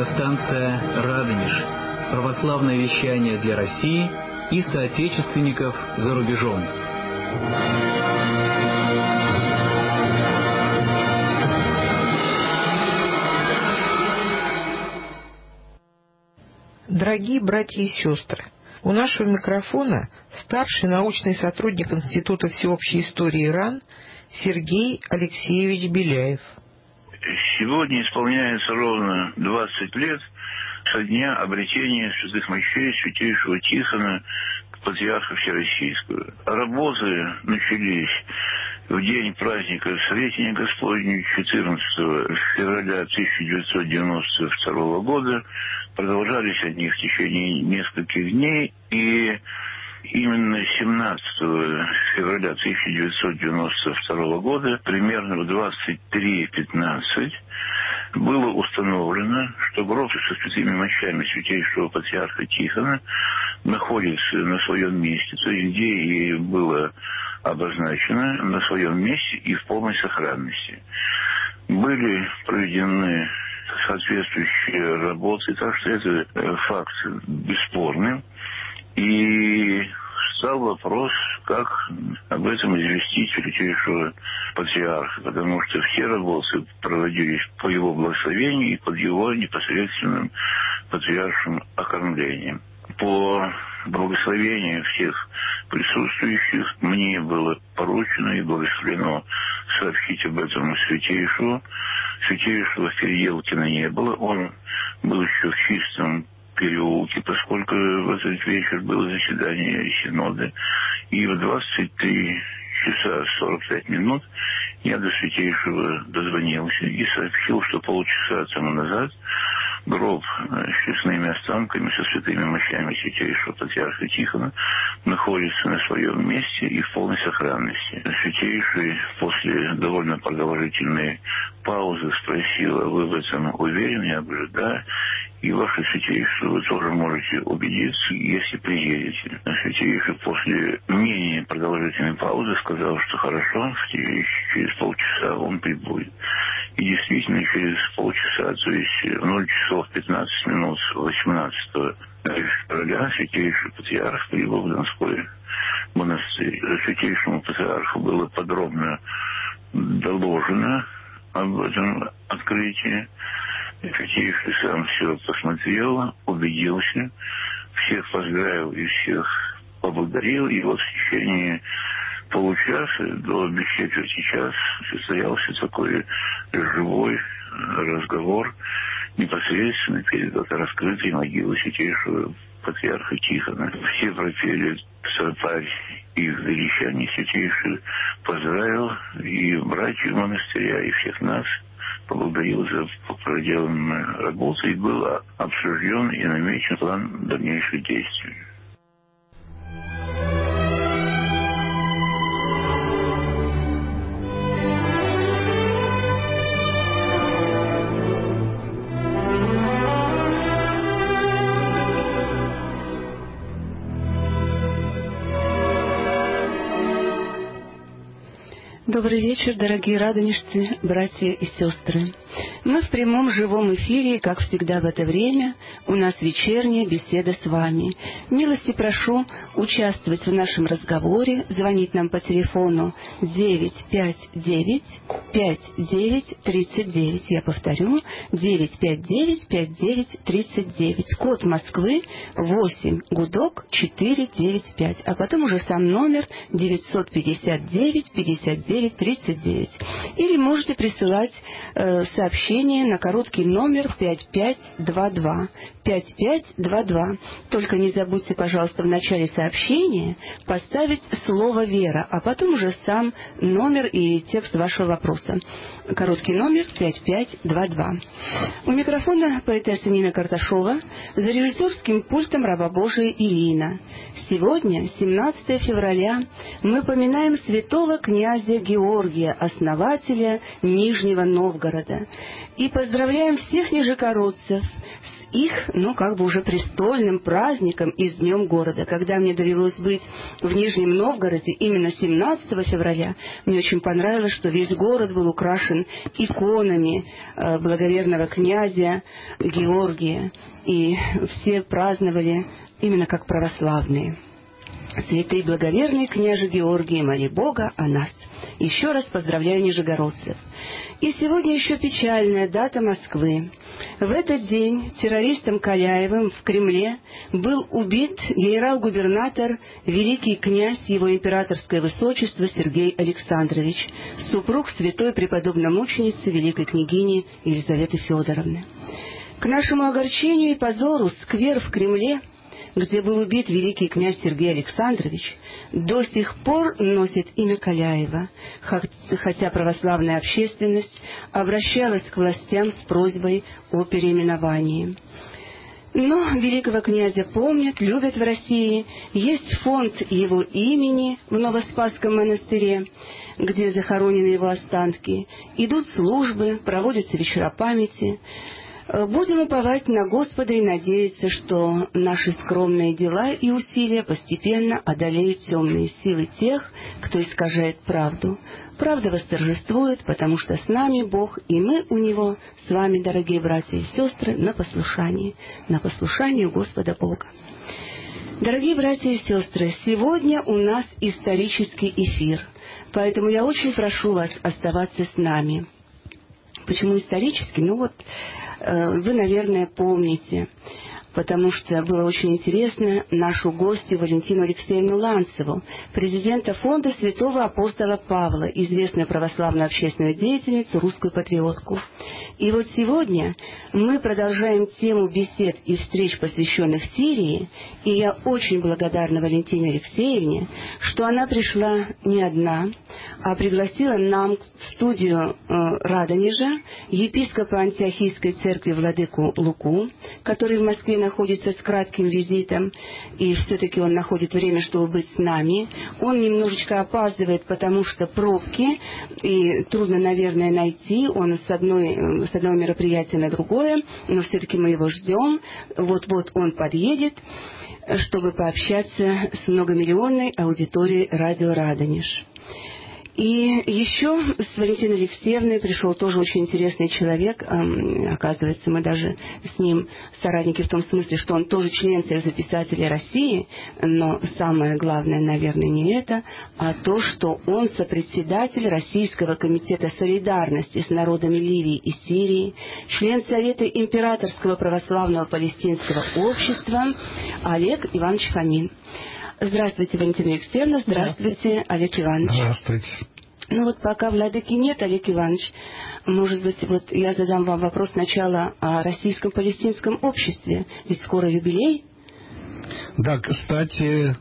радиостанция «Радонеж». Православное вещание для России и соотечественников за рубежом. Дорогие братья и сестры, у нашего микрофона старший научный сотрудник Института всеобщей истории РАН Сергей Алексеевич Беляев. Сегодня исполняется ровно 20 лет со дня обретения святых мощей святейшего Тихона, патриарха Всероссийского. Работы начались в день праздника Сретения Господня 14 февраля 1992 года. Продолжались они в течение нескольких дней, и именно 17 февраля 1992 года, примерно в 23:15, было установлено, что гроб со святыми мощами святейшего патриарха Тихона находится на своем месте, то есть где и было обозначено, на своем месте и в полной сохранности. Были проведены соответствующие работы, так что это факт бесспорный. И стал вопрос, как об этом известить святейшего патриарха, потому что все работы проводились по его благословению и под его непосредственным патриаршим окормлением. По благословению всех присутствующих мне было поручено и благословено сообщить об этом святейшего. Святейшего в Переделкино не было, он был еще в Чистом переулке, поскольку в этот вечер было заседание Синода, и в 23 часа 45 минут я до святейшего дозвонился и сообщил, что полчаса тому назад гроб с честными останками, со святыми мощами святейшего патриарха Тихона находится на своем месте и в полной сохранности. Святейший после довольно продолжительной паузы спросил: а вы в этом уверены? Я говорю: да. И ваше святейшество, вы тоже можете убедиться, если приедете. Святейший после менее продолжительной паузы сказал, что хорошо, через полчаса он прибудет. И действительно, через полчаса, то есть в 0 часов 15 минут 18 февраля, святейший патриарх прибыл в Донской монастырь. Святейшему патриарху было подробно доложено об этом открытии. Святейший сам все посмотрел, убедился, всех поздравил и всех поблагодарил. И вот в течение получаса до без четверти час состоялся такой живой разговор непосредственно перед раскрытой могилой святейшего патриарха Тихона. Все пропели «Сарпарь» и в величании святейший поздравил и братьев монастыря, и всех нас, поблагодарил за проделанную работу, и был обсужден и намечен план дальнейших действий. Добрый вечер, дорогие радонежцы, братья и сестры. Мы в прямом живом эфире, как всегда в это время, у нас вечерняя беседа с вами. Милости прошу участвовать в нашем разговоре, звонить нам по телефону 959-5939. Я повторю, 959-5939. Код Москвы 8, гудок 495. А потом уже сам номер 959-5939. Или можете присылать сообщение на короткий номер 5522. 5522. Только не забудьте, пожалуйста, в начале сообщения поставить слово «Вера», а потом уже сам номер и текст вашего вопроса. Короткий номер 5522. У микрофона поэтесса Нина Карташова, за режиссерским пультом раба Божия Ирина. Сегодня, 17 февраля, мы поминаем святого князя Георгия, основателя Нижнего Новгорода, и поздравляем всех нижегородцев с их, как бы уже престольным праздником и с Днем города. Когда мне довелось быть в Нижнем Новгороде именно 17 февраля, мне очень понравилось, что весь город был украшен иконами благоверного князя Георгия, и все праздновали именно как православные. Святый благоверный княже Георгий, моли Бога о нас. Еще раз поздравляю нижегородцев. И сегодня еще печальная дата Москвы. В этот день террористом Каляевым в Кремле был убит генерал-губернатор, великий князь его императорское высочество Сергей Александрович, супруг святой преподобно-мученицы великой княгини Елизаветы Федоровны. К нашему огорчению и позору сквер в Кремле, где был убит великий князь Сергей Александрович, до сих пор носит имя Каляева, хотя православная общественность обращалась к властям с просьбой о переименовании. Но великого князя помнят, любят в России. Есть фонд его имени в Новоспасском монастыре, где захоронены его останки. Идут службы, проводятся вечера памяти. Будем уповать на Господа и надеяться, что наши скромные дела и усилия постепенно одолеют темные силы тех, кто искажает правду. Правда восторжествует, потому что с нами Бог, и мы у Него, с вами, дорогие братья и сестры, на послушании у Господа Бога. Дорогие братья и сестры, сегодня у нас исторический эфир, поэтому я очень прошу вас оставаться с нами. Почему исторический? Вы, наверное, помните, потому что было очень интересно нашу гостью Валентину Алексеевну Ланцеву, президента фонда святого апостола Павла, известную православную общественную деятельницу, русскую патриотку. И вот сегодня мы продолжаем тему бесед и встреч, посвященных Сирии, и я очень благодарна Валентине Алексеевне, что она пришла не одна, а пригласила нам в студию Радонежа епископа Антиохийской церкви владыку Луку, который в Москве находится с кратким визитом, и все-таки он находит время, чтобы быть с нами. Он немножечко опаздывает, потому что пробки, и трудно, наверное, найти. Он с одного мероприятия на другое, но все-таки мы его ждем. Вот-вот он подъедет, чтобы пообщаться с многомиллионной аудиторией радио «Радонеж». И еще с Валентиной Алексеевной пришел тоже очень интересный человек. Оказывается, мы даже с ним соратники в том смысле, что он тоже член Союза писателей России, но самое главное, наверное, не это, а то, что он сопредседатель Российского комитета солидарности с народами Ливии и Сирии, член Совета Императорского православного палестинского общества Олег Иванович Фомин. Здравствуйте, Валентина Алексеевна. Здравствуйте, Олег Иванович. Здравствуйте. Пока владыки нет, Олег Иванович, может быть, я задам вам вопрос сначала о российском палестинском обществе. Ведь скоро юбилей. Да, кстати,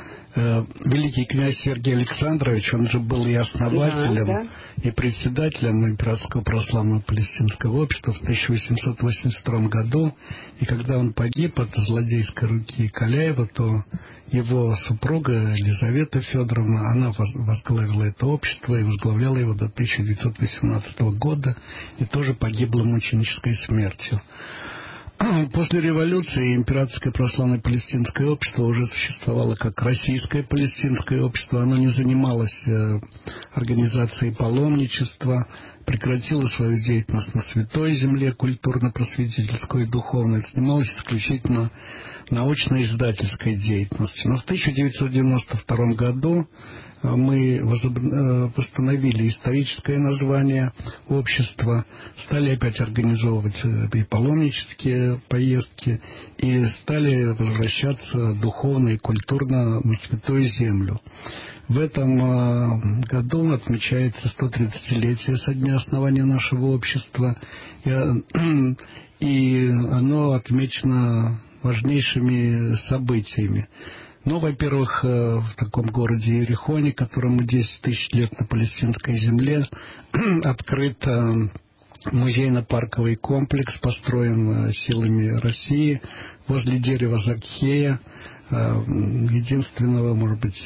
великий князь Сергей Александрович, он же был и основателем, и председателем Императорского православного палестинского общества в 1882 году. И когда он погиб от злодейской руки Каляева, то его супруга Елизавета Федоровна, она возглавила это общество и возглавляла его до 1918 года, и тоже погибла мученической смертью. После революции Императорское православное палестинское общество уже существовало как Российское палестинское общество. Оно не занималось организацией паломничества, прекратило свою деятельность на Святой Земле, культурно-просветительскую и духовную, занималось исключительно научно-издательской деятельностью. Но в 1992 году мы восстановили историческое название общества, стали опять организовывать и паломнические поездки, и стали возвращаться духовно и культурно на Святую Землю. В этом году отмечается 130-летие со дня основания нашего общества, и оно отмечено важнейшими событиями. Во-первых, в таком городе Иерихоне, которому 10 тысяч лет на палестинской земле, открыт музейно-парковый комплекс, построен силами России возле дерева Закхея, единственного, может быть,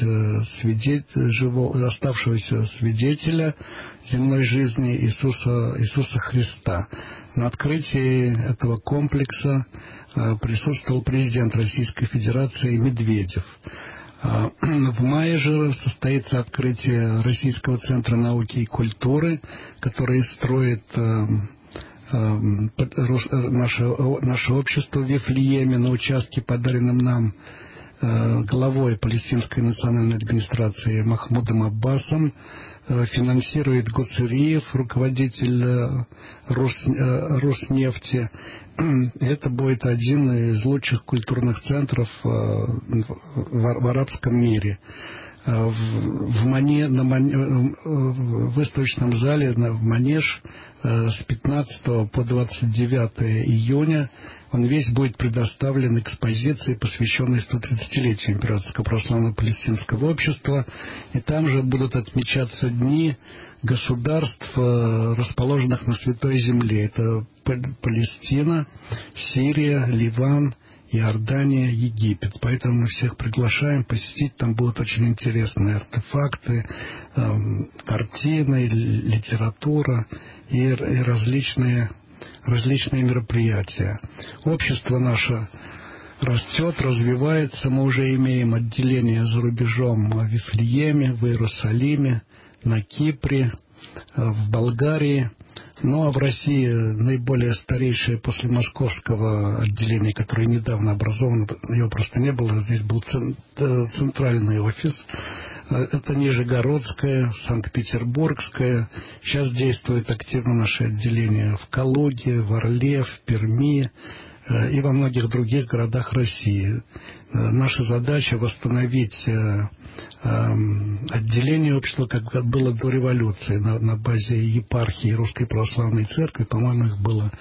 оставшегося свидетеля земной жизни Иисуса Христа. На открытии этого комплекса присутствовал президент Российской Федерации Медведев. В мае же состоится открытие Российского центра науки и культуры, который строит наше общество в Вифлееме на участке, подаренном нам главой Палестинской национальной администрации Махмудом Аббасом. Финансирует Гуцериев, руководитель Роснефти. Это будет один из лучших культурных центров в арабском мире. В выставочном зале в Манеж с 15 по 29 июня он весь будет предоставлен экспозиции, посвященной 130-летию Императорского православного палестинского общества. И там же будут отмечаться дни государств, расположенных на Святой Земле. Это Палестина, Сирия, Ливан, Иордания, Египет. Поэтому мы всех приглашаем посетить. Там будут очень интересные артефакты, картины, литература и различные мероприятия. Общество наше растет, развивается. Мы уже имеем отделение за рубежом в Вифлееме, в Иерусалиме, на Кипре, в Болгарии. Ну, а в России наиболее старейшее после московского отделения, которое недавно образовано, его просто не было, здесь был центральный офис. Это Нижегородское, Санкт-Петербургское. Сейчас действует активно наше отделение в Калуге, в Орле, в Перми и во многих других городах России. Наша задача восстановить отделение общества, как было до революции, на базе епархии Русской Православной Церкви. По-моему, их было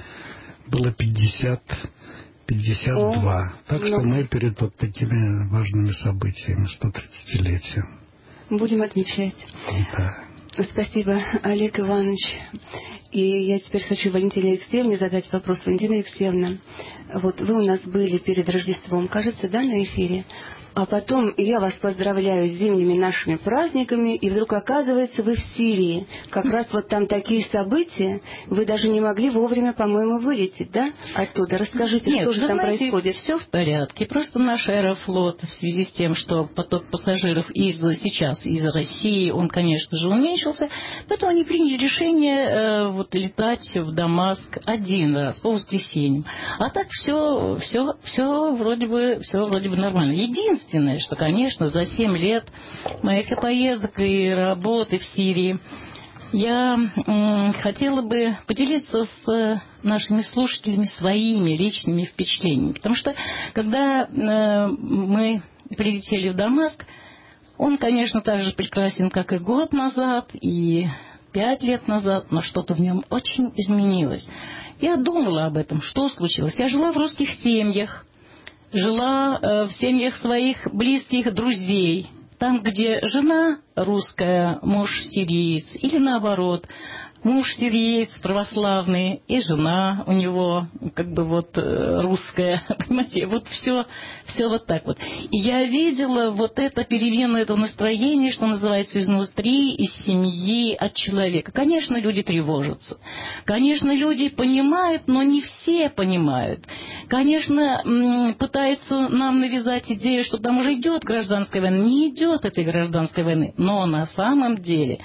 52. Так что мы перед вот такими важными событиями 130-летия. Будем отмечать. Да. Спасибо, Олег Иванович. И я теперь хочу Валентине Алексеевне задать вопрос. Валентина Алексеевна, вот вы у нас были перед Рождеством, кажется, да, на эфире? А потом я вас поздравляю с зимними нашими праздниками, и вдруг оказывается, вы в Сирии. Как раз вот там такие события, вы даже не могли вовремя, по-моему, вылететь, да, оттуда. Расскажите, что же там происходит? Все в порядке. Просто наш Аэрофлот, в связи с тем, что поток пассажиров сейчас из России, он, конечно же, уменьшился, поэтому они приняли решение летать в Дамаск один раз по воскресеньям. А так все вроде бы нормально. Единственное, что, конечно, за 7 лет моих поездок и работы в Сирии я хотела бы поделиться с нашими слушателями своими личными впечатлениями. Потому что, когда мы прилетели в Дамаск, он, конечно, так же прекрасен, как и год назад, и 5 лет назад, но что-то в нем очень изменилось. Я думала об этом, что случилось. Я жила в русских семьях, жила в семьях своих близких друзей, там, где жена русская, муж сириец, или наоборот, муж сириец православный, и жена у него русская, понимаете, все вот так вот. И я видела вот это перемену этого настроения, что называется, изнутри, из семьи, от человека. Конечно, люди тревожатся. Конечно, люди понимают, но не все понимают. Конечно, пытаются нам навязать идею, что там уже идет гражданская война. Не идет этой гражданской войны. Но на самом деле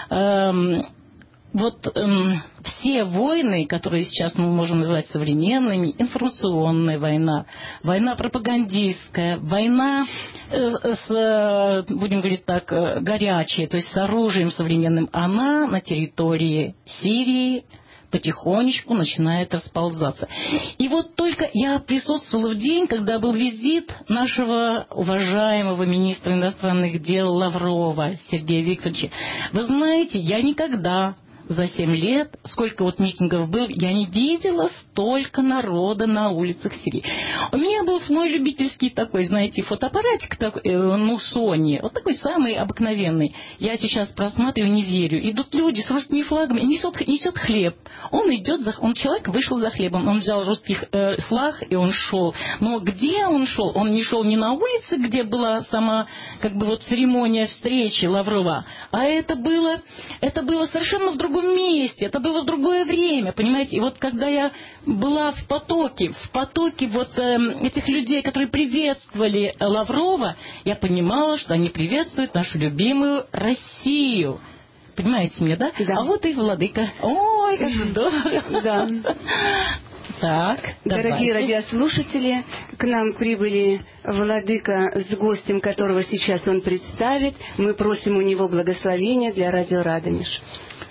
все войны, которые сейчас мы можем назвать современными, информационная война, война пропагандистская, война, будем говорить так, горячая, то есть с оружием современным, она на территории Сирии потихонечку начинает расползаться. И вот только я присутствовала в день, когда был визит нашего уважаемого министра иностранных дел Лаврова Сергея Викторовича. Вы знаете, я никогда за 7 лет, сколько митингов был, я не видела столько народа на улицах Сирии. У меня был мой любительский такой, знаете, фотоаппаратик, Sony, вот такой самый обыкновенный. Я сейчас просматриваю, не верю. Идут люди с русскими флагами, несет хлеб. Человек вышел за хлебом, он взял русский флаг, и он шел. Но где он шел? Он не шел не на улице, где была сама, церемония встречи Лаврова, а это было совершенно в другом другом месте, это было в другое время, понимаете? И вот когда я была в потоке вот этих людей, которые приветствовали Лаврова, я понимала, что они приветствуют нашу любимую Россию. Понимаете меня, да? Да. А вот и владыка. Ой, как здорово. Да. Так, дорогие радиослушатели, к нам прибыли владыка с гостем, которого сейчас он представит. Мы просим у него благословения для радио Радомиш.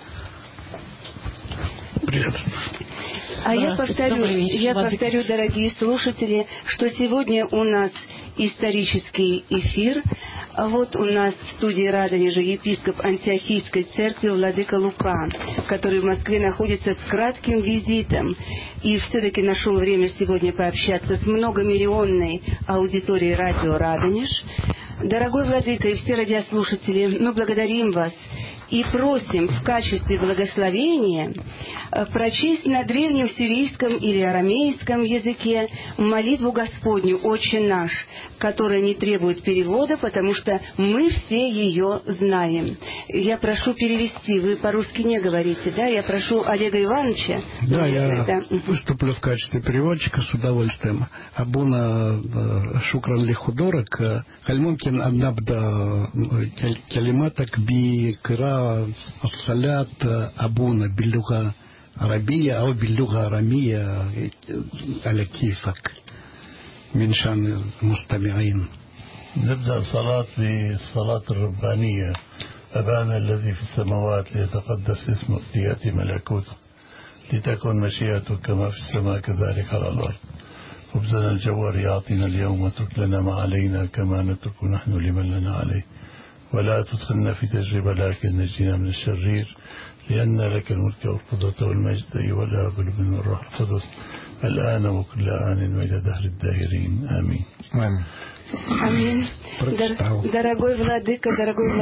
Привет. А я повторю, дорогие слушатели, что сегодня у нас исторический эфир. Вот у нас в студии Радомежа епископ Антиохийской церкви владыка Лука, который в Москве находится с кратким визитом и все-таки нашел время сегодня пообщаться с многомиллионной аудиторией радио Радомеж. Дорогой владыка и все радиослушатели, мы благодарим вас и просим в качестве благословения прочесть на древнем сирийском или арамейском языке молитву Господню «Отче наш», которая не требует перевода, потому что мы все ее знаем. Я прошу перевести, вы по-русски не говорите, да? Я прошу Олега Ивановича. Да, я выступлю в качестве переводчика с удовольствием. Абуна шукран лихудорак, хальмумкин аннабда калиматак би кыра الصلاة أبونا باللغة عربية أو باللغة أرامية على كيفك من شأن المستمعين. نبدأ الصلاة بالصلاة الربانية. أبانا الذي في السماوات ليتقدس اسمك ليأتي ملكوتك لتكن مشيئتك كما في السماء كذلك على الأرض. خبزنا الجوار يعطينا اليوم واترك لنا ما علينا كما نترك نحن لمن لنا عليه ولا تدخلنا في تجربة لكن نجينا من الشرير لأن لك الملك والقدرة والمجد أيها الآب والابن والروح القدس الآن وكل آن وإلى دهر الداهرين آمين. Аминь. Дорогой владыка,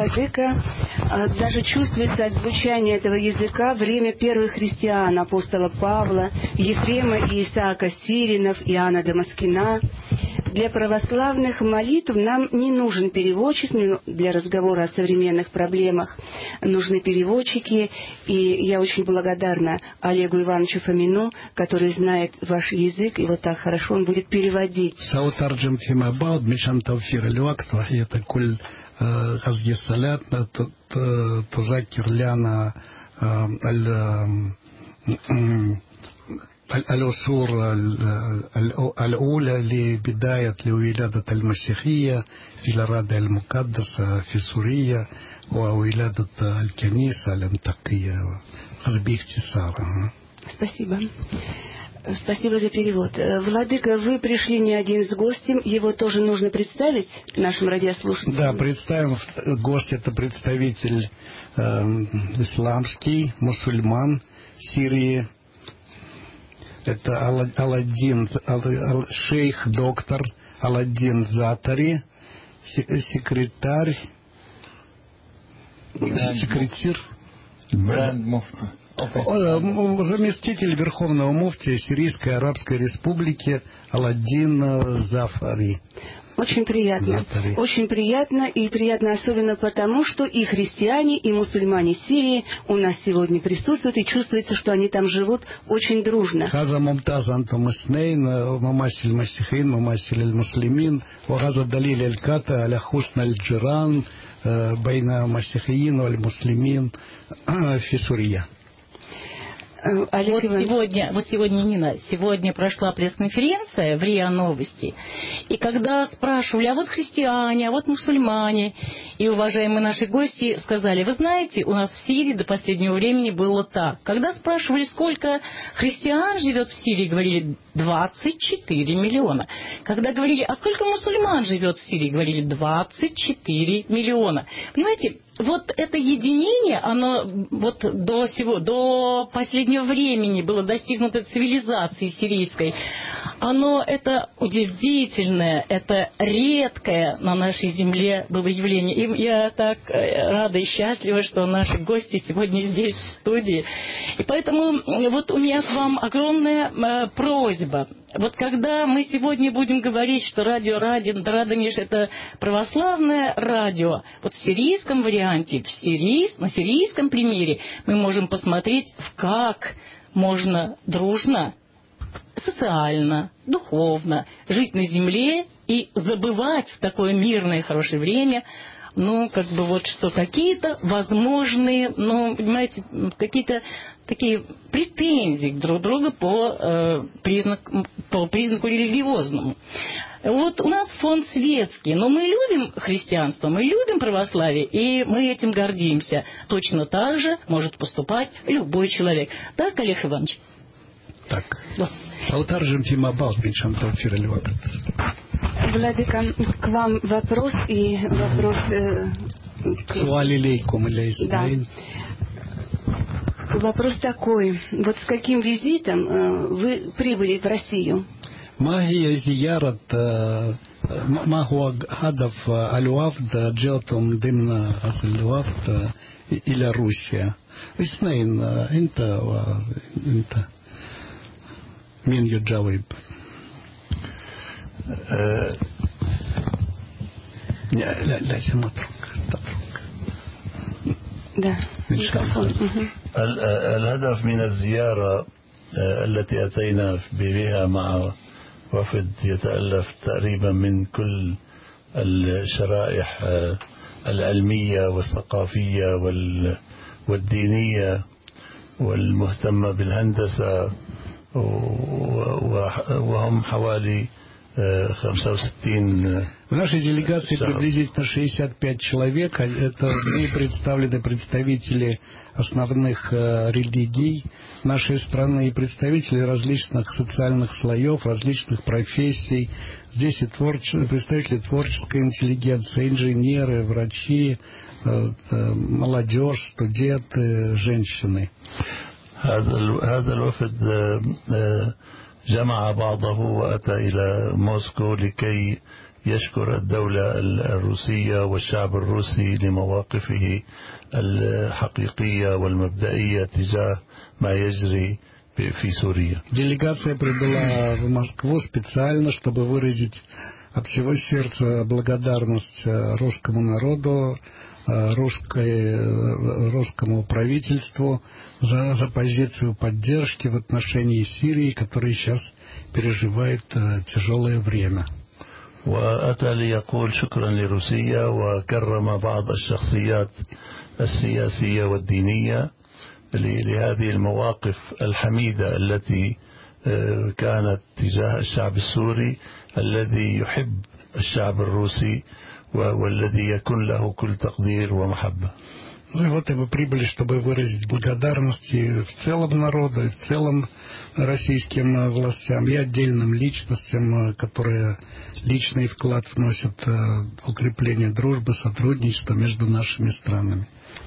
даже чувствуется от звучания этого языка время первых христиан, апостола Павла, Ефрема и Исаака Сиринов, Иоанна Дамаскина. Для православных молитв нам не нужен переводчик, для разговора о современных проблемах нужны переводчики, и я очень благодарна Олегу Ивановичу Фомину, который знает ваш язык, и вот так хорошо он будет переводить. سأترجم فيما بعد مشان توفير الوقت وهي كل هذه الصلاة تذكر لنا العصور الأولى لبداية لولادة المسيحية في الأراضي المقدسة في سوريا وولادة الكنيسة الأنطاكية باختصار. Спасибо. Спасибо за перевод. Владыка, вы пришли не один с гостем, его тоже нужно представить нашим радиослушателям? Да, представим. Гость — это представитель исламский, мусульман Сирии. Это шейх доктор Аладдин Затари, секретарь заместитель Верховного муфтия Сирийской Арабской Республики Аладдин Зафари. Очень приятно. Очень приятно, и приятно особенно потому, что и христиане, и мусульмане Сирии у нас сегодня присутствуют, и чувствуется, что они там живут очень дружно. هذا ممتاز أنتم اثنين ممثل المسيحيين ممثل المسلمين وهذا دليل القاطع على حسن الجيران بين المسيحيين والمسلمين في سوريا. Сегодня, Нина, сегодня прошла пресс-конференция в РИА Новости, и когда спрашивали, а вот христиане, а вот мусульмане, и уважаемые наши гости сказали, вы знаете, у нас в Сирии до последнего времени было так. Когда спрашивали, сколько христиан живет в Сирии, говорили 24 миллиона. Когда говорили, а сколько мусульман живет в Сирии, говорили 24 миллиона. Понимаете, вот это единение, оно вот до последнего времени было достигнуто цивилизацией сирийской. оно это удивительное, это редкое на нашей земле было явление. И я так рада и счастлива, что наши гости сегодня здесь, в студии. И поэтому вот у меня к вам огромная просьба. Вот когда мы сегодня будем говорить, что радио Радомиш это православное радио, вот в сирийском варианте, на сирийском примере мы можем посмотреть, как можно дружно, социально, духовно жить на земле и забывать в такое мирное и хорошее время, что какие-то возможные, понимаете, какие-то такие претензии друг к другу по признаку религиозному. Вот у нас фонд светский, но мы любим христианство, мы любим православие, и мы этим гордимся. Точно так же может поступать любой человек. Так, Олег Иванович? Так. Саутаржим Фимабал, Бичам Тавфир Львов. Владыка, к вам вопрос и вопрос... Суалилейкум или да. Вопрос такой. Вот с каким визитом вы прибыли в Россию? Магия зиярат магуа гадав алюавд джелтум дымна асалюавд или Руссия. Иснейн инта мин юджавиб. لا سمطرك ده الهدف من الزيارة التي أتينا بها مع وفد يتألف تقريبا من كل الشرائح العلمية والثقافية والدينية والمهتمة بالهندسة وهم حوالي 65. В нашей делегации приблизительно 65 человек. Это представлены представители основных религий нашей страны и представители различных социальных слоев, различных профессий. Здесь и представители творческой интеллигенции, инженеры, врачи, молодежь, студенты, женщины. هذا الوفد جمع بعضه وأتى إلى موسكو لكي يشكر الدولة الروسية والشعب الروسي لمواقفه الحقيقية والمبدئية تجاه ما يجري في سوريا. Делегация прибыла в Москву специально, чтобы выразить от всего сердца благодарность русскому народу, русскому правительству за позицию поддержки в отношении Сирии, которая сейчас переживает тяжелое время. وأتى ليقول شكرا لروسيا وكرم بعض الشخصيات السياسية والدينية لهذه المواقف الحميدة التي كانت تجاه الشعب السوري الذي يحب الشعب الروسي والذي يكون له كل تقدير ومحبة. Ну и вот и мы прибыли, чтобы выразить благодарность и в целом народу, и в целом российским властям, и отдельным личностям, которые личный вклад вносят в укрепление дружбы, сотрудничества между нашими странами.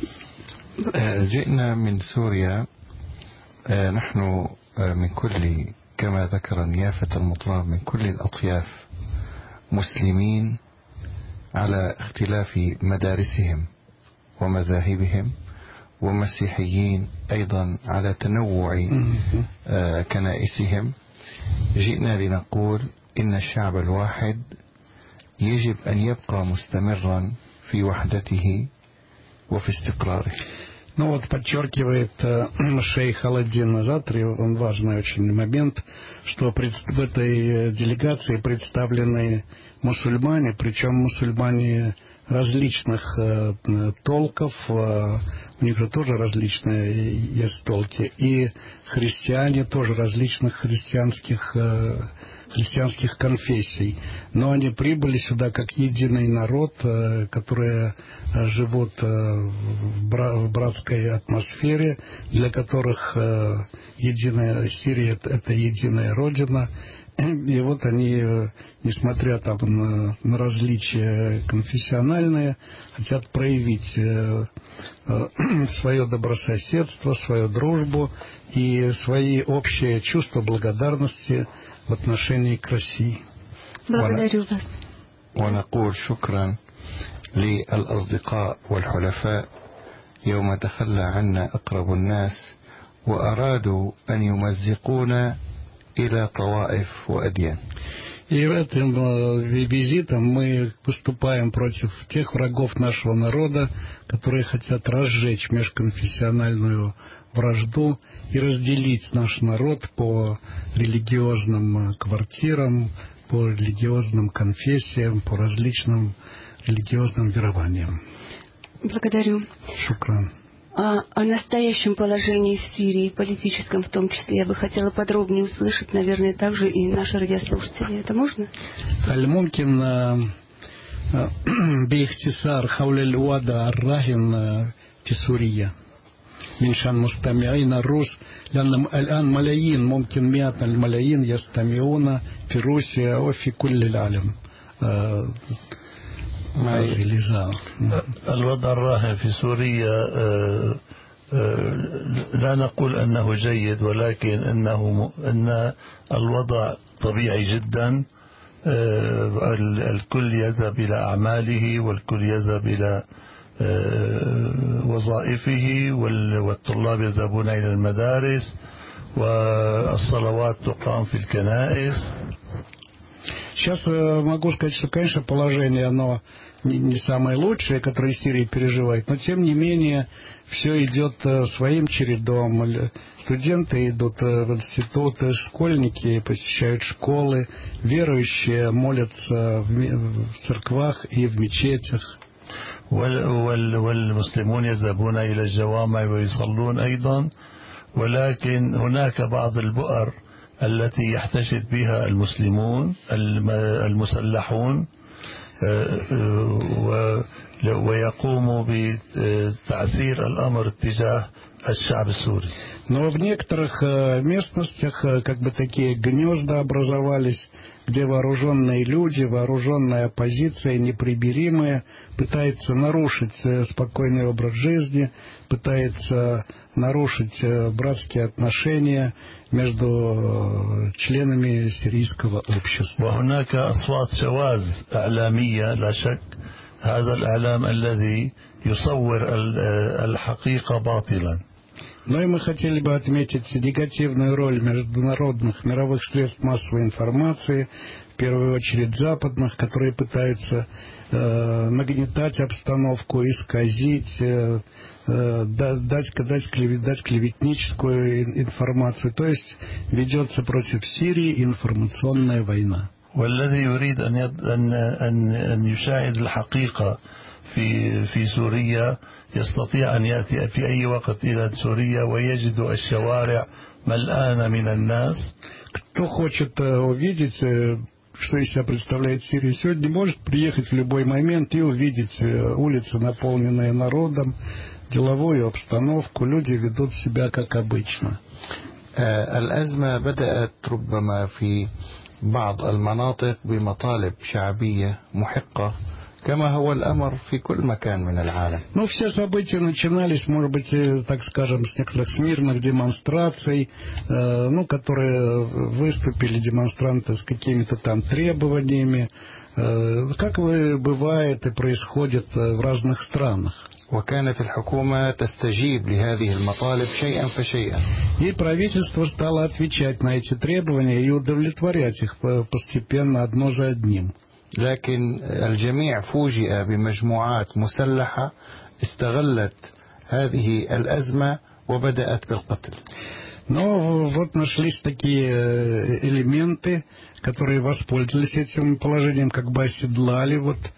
جئنا من سوريا نحن من كل كما ذكر نيافة المطران من كل الأطياف مسلمين على اختلاف مدارسهم ومذاهبهم ومسيحيين أيضا على تنوع كنائسهم. جئنا لنقول إن الشعب الواحد يجب أن يبقى مستمرا في وحدته وفي استقراره. Ну вот подчеркивает шейх Аладдин Ажатри, он важный очень момент, что в этой делегации представлены мусульмане, причем мусульмане различных толков, у них же тоже различные есть толки, и христиане тоже различных христианских конфессий. Но они прибыли сюда как единый народ, которые живут в братской атмосфере, для которых единая Сирия – это единая родина. И вот они, несмотря там на различия конфессиональные, хотят проявить свое добрососедство, свою дружбу и свои общие чувства благодарности в отношении к России. Благодарю вас. ونقول شكرا للأصدقاء والحلفاء يوم تخلى عنا أقرب الناس وأرادوا أن يمزقونا إلى طوائف وأديان. И этим визитом мы выступаем против тех врагов нашего народа, которые хотят разжечь межконфессиональную вражду и разделить наш народ по религиозным квартирам, по религиозным конфессиям, по различным религиозным верованиям. Благодарю. Шукран. О настоящем положении в Сирии, политическом в том числе, я бы хотела подробнее услышать, наверное, также и наши радиослушатели. Это можно? الممكن باختصار حول الوضع الراهن في سوريا من شأن مستمعين الروس، لأن الآن ملايين، ممكن 100 الملايين يستمعون في روسيا وفي كل العالم. الوضع الراهن في سوريا لا نقول أنه جيد، ولكن أن الوضع طبيعي جدا. الكل يذهب إلى أعماله، والكل يذهب إلى وظائفه، والطلاب يذهبون إلى المدارس، والصلوات تقام في الكنائس. Сейчас могу сказать, что, конечно, положение, оно не самое лучшее, которое Сирия переживает, но, тем не менее, все идет своим чередом. Студенты идут в институты, школьники посещают школы, верующие молятся в церквах и в мечетях. والمسلمون يذهبون إلى الجوامع ويصلون أيضا، ولكن هناك بعض البؤر التي يحتشد بها المسلمون المسلحون ويقوموا بتعسير الأمر تجاه الشعب السوري. Но в некоторых местностях как бы такие гнезда образовались, где вооруженные люди, вооруженная оппозиция, непримиримая, пытается нарушить спокойный образ жизни, пытается нарушить братские отношения между членами сирийского общества. وهناك أصوات شواذ إعلامية لا شك، هذا الإعلام الذي يصور الحقيقة باطلا. Но и мы хотели бы отметить негативную роль международных мировых средств массовой информации, в первую очередь западных, которые пытаются нагнетать обстановку, исказить, дать клеветническую информацию. То есть ведется против Сирии информационная война. والذي يريد أن يشاهد الحقيقة في سوريا يستطيع أن يأتي في أي وقت إلى سوريا ويجد الشوارع ملآنة من الناس. Кто хочет увидеть, что из себя представляет Сирия сегодня, может приехать в любой момент и увидеть улицы, наполненные народом, деловую обстановку, люди ведут себя как обычно. الأزمة بدأت ربما في بعض المناطق بمطالب شعبية محقة كما هو الأمر في كل مكان من العالم. Ну, все события начинались, может быть, так скажем, с некоторых мирных демонстраций, которые выступили демонстранты с какими-то там требованиями, как бывает и происходит в разных странах. وكانت الحكومة تستجيب لهذه المطالب شيئا فشيئا. И правительство стало отвечать на эти требования и удовлетворять их постепенно одно за одним. لكن الجميع فوجئ بمجموعات مسلحة استغلت هذه الأزمة وبدأت بالقتل. Но вот нашлись такие элементы, которые воспользовались этим положением, как бы оседлали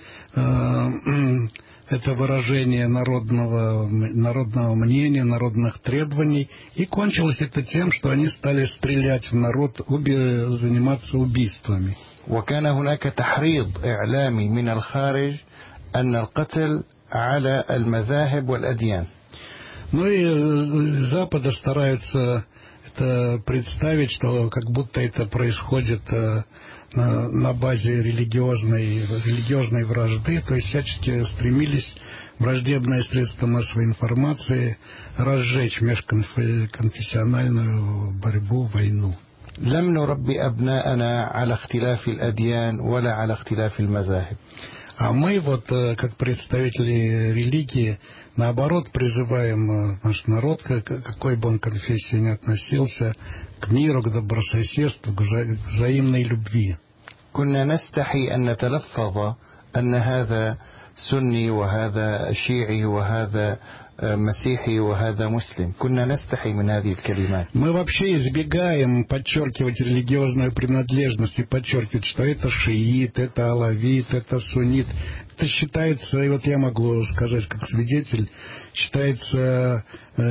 это выражение народного мнения, народных требований, и кончилось это тем, что они стали стрелять в народ, заниматься убийствами. وكان هناك تحريض إعلامي من الخارج أن القتل على المذاهب والأديان. Ну и с Запада стараются это представить, что как будто это происходит на базе религиозной вражды, то есть всячески стремились враждебные средства массовой информации разжечь межконфессиональную борьбу, войну. لم نربي أبناءنا على اختلاف الأديان ولا على اختلاف المذاهب. А мы вот, как представители религии, наоборот, призываем наш народ, какой бы он конфессии ни относился, к миру, к добрососедству, к взаимной любви. كنا نستحي أن نتلفظ أن هذا سني وهذا شيعي وهذا مسيحي وهذا مسلم. كنا نستحي من هذه الكلمات. Мы вообще избегаем подчеркивать религиозную принадлежность и подчеркивать, что это шиит, это алавит, это суннит. Это считается, и вот я могу сказать как свидетель, считается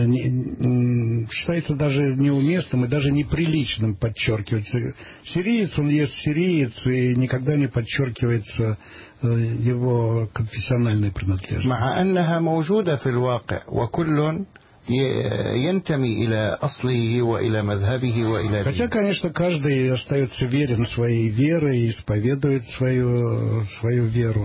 даже неуместным и даже неприличным подчеркивать. Сириец, он есть сириец, и никогда не подчеркивается его конфессиональной принадлежность. مع أنها موجودة في الواقع وكل ينتمي إلى أصله وإلى مذهبه وإلى Хотя, конечно, каждый остается верен своей вере и исповедует свою веру.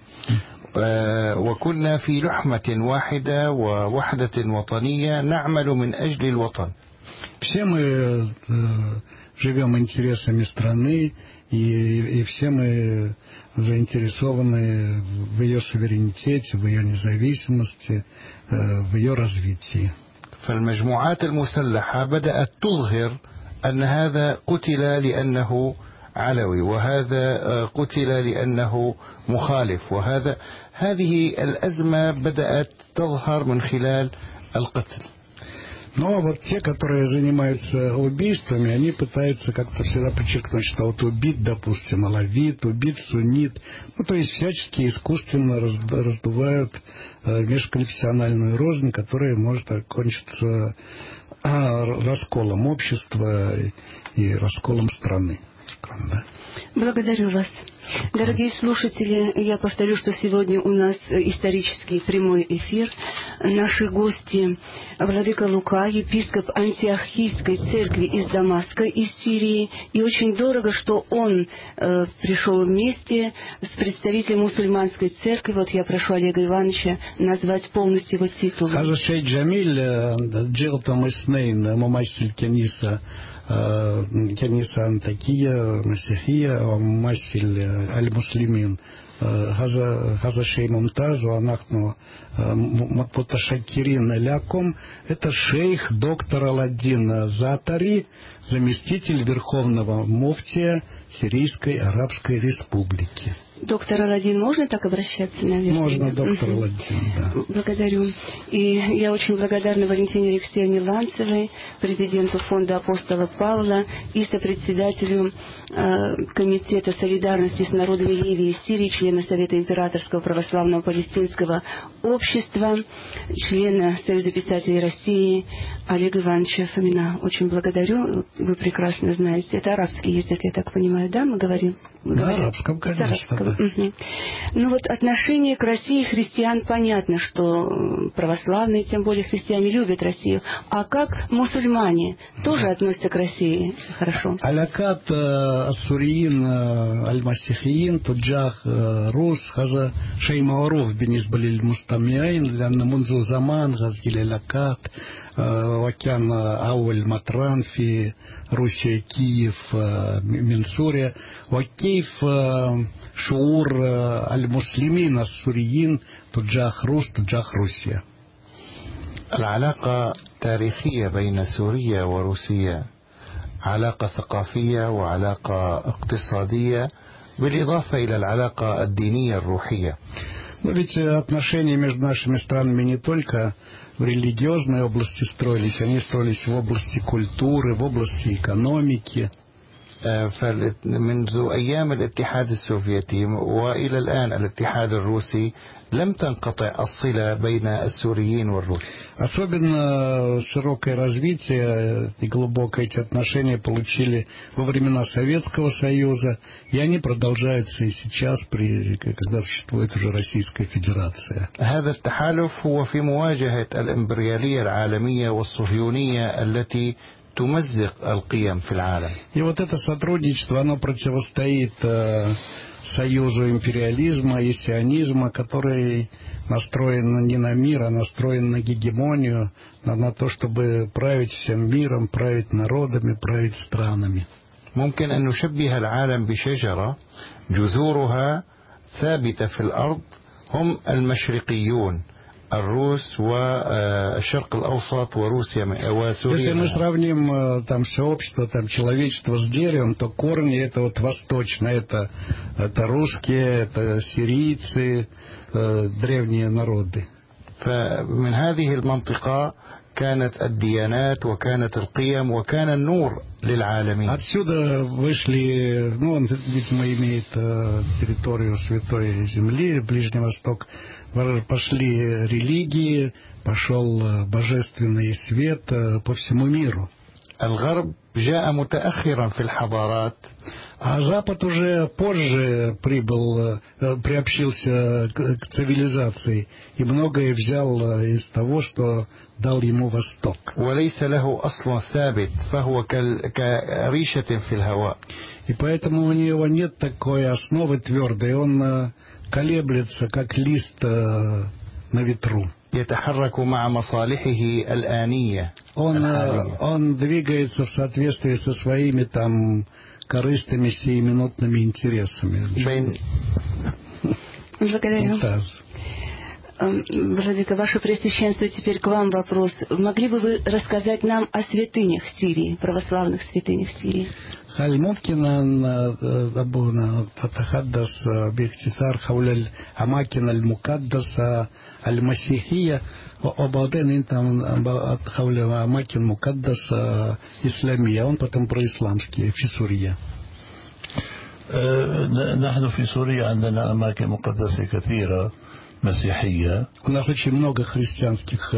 وكنا في لحمة واحدة ووحدة وطنية نعمل من أجل الوطن. Все мы живем интересами страны, и все мы заинтересованы в ее суверенитете, в ее независимости, в ее развитии. فالمجموعات المسلحة بدأت تظهر أن هذا قتل لأنه علوي وهذا قتل لأنه مخالف هذه الأزمة بدأت تظهر من خلال القتل. Но вот те, которые занимаются убийствами, они пытаются как-то всегда подчеркнуть, что вот убит, допустим, алавит, убит суннит. Ну, то есть всячески искусственно раздувают межконфессиональную рознь, которая может окончиться расколом общества и расколом страны. Благодарю вас. Дорогие слушатели, я повторю, что сегодня у нас исторический прямой эфир. Наши гости владыка Лука, епископ Антиохийской церкви из Дамаска, из Сирии. И очень дорого, что он пришел вместе с представителем мусульманской церкви. Вот я прошу Олега Ивановича назвать полностью его титул. هذا الشيخ جميل جئتم اثنين ممثل كنيسة أنطاكية مسيحية وممثل المسلمين. هذا شيء ممتاز ونحن متشكرين لكم. Это шейх доктор Аладдин Затари, заместитель верховного муфтия Сирийской Арабской Республики. Доктор Аладдин, можно так обращаться, наверное? Можно, доктор Аладдин, да. Благодарю. И я очень благодарна Валентине Алексеевне Ланцевой, президенту фонда апостола Павла и сопредседателю Комитета солидарности с народами Ливии и Сирии, члена Совета Императорского православного палестинского общества, члена Союза писателей России Олега Ивановича Фомина. Очень благодарю. Вы прекрасно знаете. Это арабский язык, я так понимаю, да, мы говорим? На арабском, конечно. Да. Угу. Ну вот отношение к России христиан понятно, что православные, тем более христиане, любят Россию. А как мусульмане тоже относятся к России? Хорошо. Алякат ассуриин аль-масихиин туджах рус хаза шей маруф بالنسبة للمستمعين لأن منذ زمان غزل العلاقات وكان أول مطران في روسيا كييف من سوريا وكيف شعور المسلمين السوريين تجاه روسيا. العلاقة تاريخية بين سوريا وروسيا، علاقة ثقافية وعلاقة اقتصادية بالإضافة إلى العلاقة الدينية الروحية. Но ведь отношения между нашими странами не только в религиозной области строились, они строились в области культуры, в области экономики. منذ أيام الاتحاد السوفيتي وإلى الآن الاتحاد الروسي لم تنقطع الصلة بين السوريين والروس. Особенно широкое развитие и глубокое эти отношения получили во времена Советского Союза, и они продолжаются и сейчас, когда существует уже Российская Федерация. هذا التحالف هو في مواجهة الإمبريالية العالمية والصهيونية التي تمزق القيم في العالم. И вот это сотрудничество, оно противостоит союзу империализма и сионизма, который настроен не на мир, а настроен на гегемонию, на то, чтобы править всем миром, править народами, править странами. ممكن أن نشبه العالم بشجرة جذورها ثابتة في الأرض، هم المشرقيون الروس والشرق الأوسط وروسيا وسوريا. Если мы сравним там все общество, там человечество с деревом, то корни это вот восточные, это русские, это сирийцы, древние народы. فمن هذه المنطقة كانت الديانات وكانت القيم وكان النور للعالمين. Отсюда вышли, он, видимо, имеет территорию Святой Земли, Ближний Восток, пошли религии, пошел божественный свет по всему миру. الغرب جاء متأخرا في الحضارات. А Запад уже позже приобщился к цивилизации и многое взял из того, что дал ему Восток. وليس له أصل ثابت فهو كريشة في الهواء. И поэтому у него нет такой основы твердой, он колеблется, как лист на ветру. يتحرك مع مصالحه الآنية. Он двигается в соответствии со своими там корыстными сиюминутными интересами. Благодарю. Владыка, ваше Преосвященство, теперь к вам вопрос. Могли бы вы рассказать нам о святынях Сирии, православных святынях Сирии? هل ممكن أن أبونا تتحدث باختصار حول الأماكن المقدسة المسيحية وبعدين أنت حول أماكن مقدسة إسلامية потом про исламские في سوريا. نحن في سوريا عندنا أماكن مقدسة كثيرة مسيحية. У нас очень много христианских